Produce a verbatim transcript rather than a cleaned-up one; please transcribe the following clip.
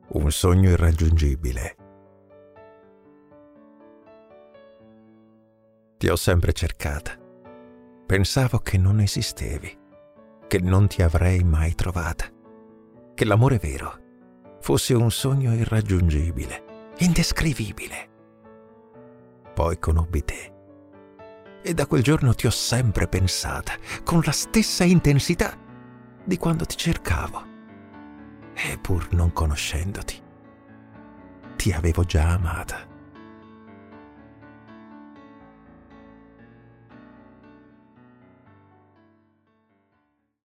Un sogno irraggiungibile. Ti ho sempre cercata. Pensavo che non esistevi, che non ti avrei mai trovata, che l'amore vero fosse un sogno irraggiungibile, indescrivibile. Poi conobbi te e da quel giorno ti ho sempre pensata con la stessa intensità di quando ti cercavo. E pur non conoscendoti, ti avevo già amata.